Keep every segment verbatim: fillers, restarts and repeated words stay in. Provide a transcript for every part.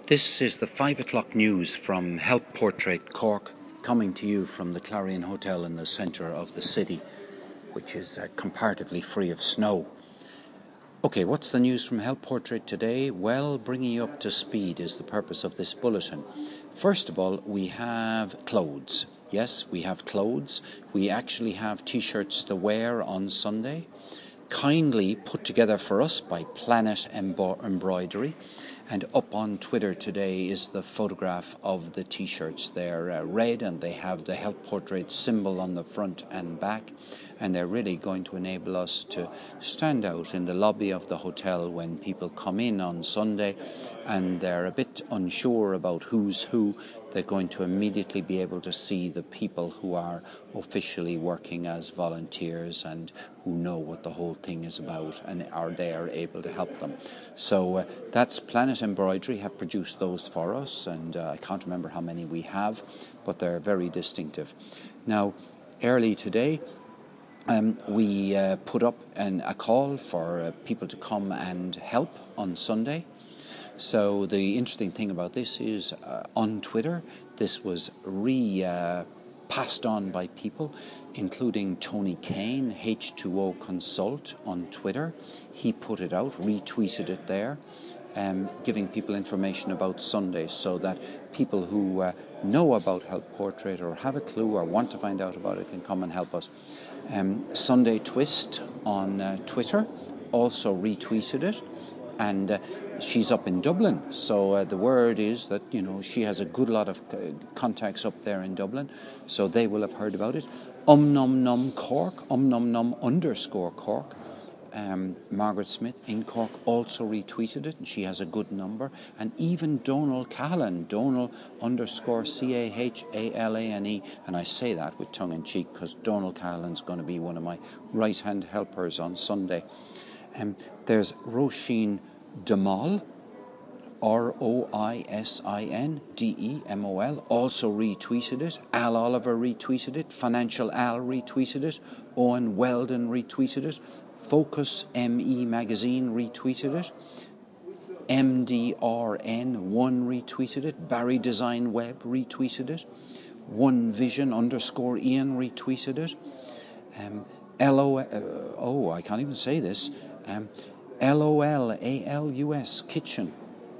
This is the five o'clock news from Help Portrait Cork, coming to you from the Clarion Hotel in the centre of the city, which is uh, comparatively free of snow. Okay, what's the news from Help Portrait today? Well, bringing you up to speed is the purpose of this bulletin. First of all, we have clothes. Yes, we have clothes. We actually have T-shirts to wear on Sunday, kindly put together for us by Planet Embro- Embroidery. And up on Twitter today is the photograph of the T-shirts. They're uh, red and they have the Help Portrait symbol on the front and back. And they're really going to enable us to stand out in the lobby of the hotel when people come in on Sunday and they're a bit unsure about who's who. They're going to immediately be able to see the people who are officially working as volunteers and who know what the whole thing is about and are there able to help them. So uh, that's Planet Embroidery have produced those for us, and uh, I can't remember how many we have, but they're very distinctive. Now, early today, Um, we uh, put up an, a call for uh, people to come and help on Sunday. So the interesting thing about this is uh, on Twitter, this was re uh, passed on by people, including Tony Kane, H two O Consult on Twitter. He put it out, retweeted it there, um, giving people information about Sunday so that people who uh, know about Help Portrait or have a clue or want to find out about it can come and help us. Um, Sunday Twist on uh, Twitter also retweeted it, and uh, she's up in Dublin, so uh, the word is that, you know, she has a good lot of uh, contacts up there in Dublin, so they will have heard about it. Um Num Num Cork, Um Num Num underscore Cork, um, Margaret Smith in Cork also retweeted it, and she has a good number. And even Donal Cahalane, Donal underscore C A H A L A N E, and I say that with tongue in cheek because Donal Cahalane's going to be one of my right-hand helpers on Sunday. Um, there's Roisin Demol, R O I S I N D E M O L, also retweeted it. Al Oliver retweeted it. Financial Al retweeted it. Owen Weldon retweeted it. Focus M E Magazine retweeted it. M D R N one retweeted it. Barry Design Web retweeted it. One Vision underscore Ian retweeted it. Um, L O, uh, oh, I can't even say this. Um, L O L A L U S Kitchen,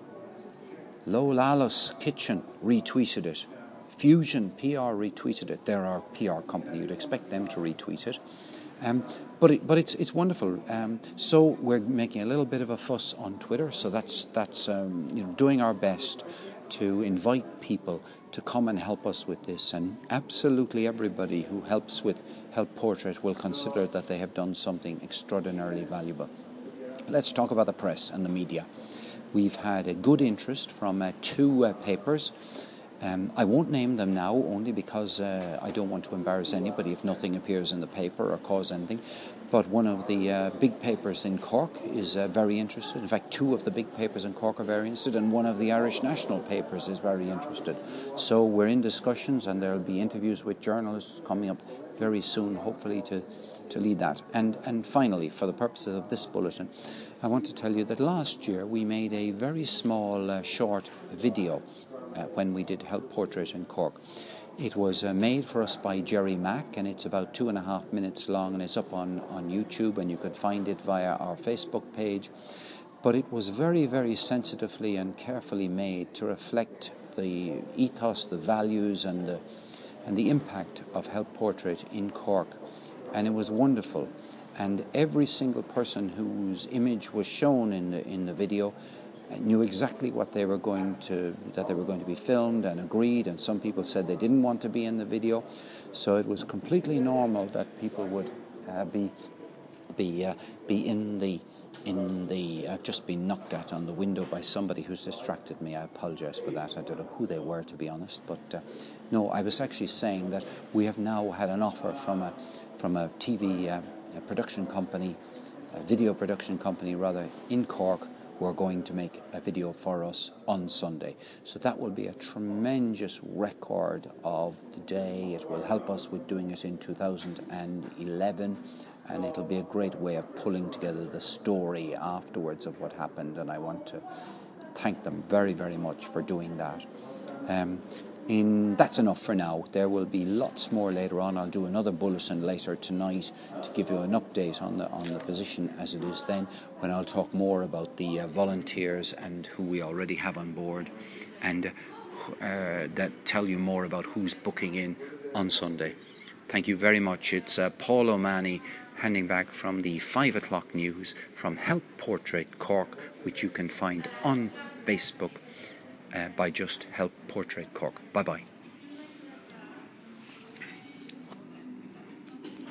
Lolalus Kitchen retweeted it. Fusion P R retweeted it. They're our P R company. You'd expect them to retweet it. Um, but it, but it's it's wonderful. Um, so we're making a little bit of a fuss on Twitter. So that's that's um, you know, doing our best to invite people to come and help us with this. And absolutely everybody who helps with Help Portrait will consider that they have done something extraordinarily valuable. Let's talk about the press and the media. We've had a good interest from uh, two uh, papers. Um, I won't name them now, only because uh, I don't want to embarrass anybody if nothing appears in the paper or cause anything. But one of the uh, big papers in Cork is uh, very interested. In fact, two of the big papers in Cork are very interested, and one of the Irish national papers is very interested. So we're in discussions, and there'll be interviews with journalists coming up very soon, hopefully to, to lead that. And, and finally, for the purposes of this bulletin, I want to tell you that last year we made a very small, uh, short video Uh, when we did Help Portrait in Cork. It was uh, made for us by Jerry Mack, and it's about two and a half minutes long, and it's up on, on YouTube, and you could find it via our Facebook page. But it was very, very sensitively and carefully made to reflect the ethos, the values, and the, and the impact of Help Portrait in Cork. And it was wonderful. And every single person whose image was shown in the, in the video knew exactly what they were going to, that they were going to be filmed and agreed, and some people said they didn't want to be in the video. So it was completely normal that people would uh, be be uh, be in the in the uh, just been knocked at on the window by somebody who's distracted me. I apologize for that. I don't know who they were, to be honest, but uh, no, I was actually saying that we have now had an offer from a from a T V uh, a production company, a video production company rather, in Cork, who are going to make a video for us on Sunday. So that will be a tremendous record of the day. It will help us with doing it in two thousand eleven, and it'll be a great way of pulling together the story afterwards of what happened. And I want to thank them very, very much for doing that. Um, in, that's enough for now. There will be lots more later on. I'll do another bulletin later tonight to give you an update on the on the position as it is then, when I'll talk more about the uh, volunteers and who we already have on board, and uh, uh, that tell you more about who's booking in on Sunday. Thank you very much. It's uh, Paul O'Mahony handing back from the five o'clock news from Help Portrait Cork, which you can find on Facebook uh, by just Help Portrait Cork. Bye bye.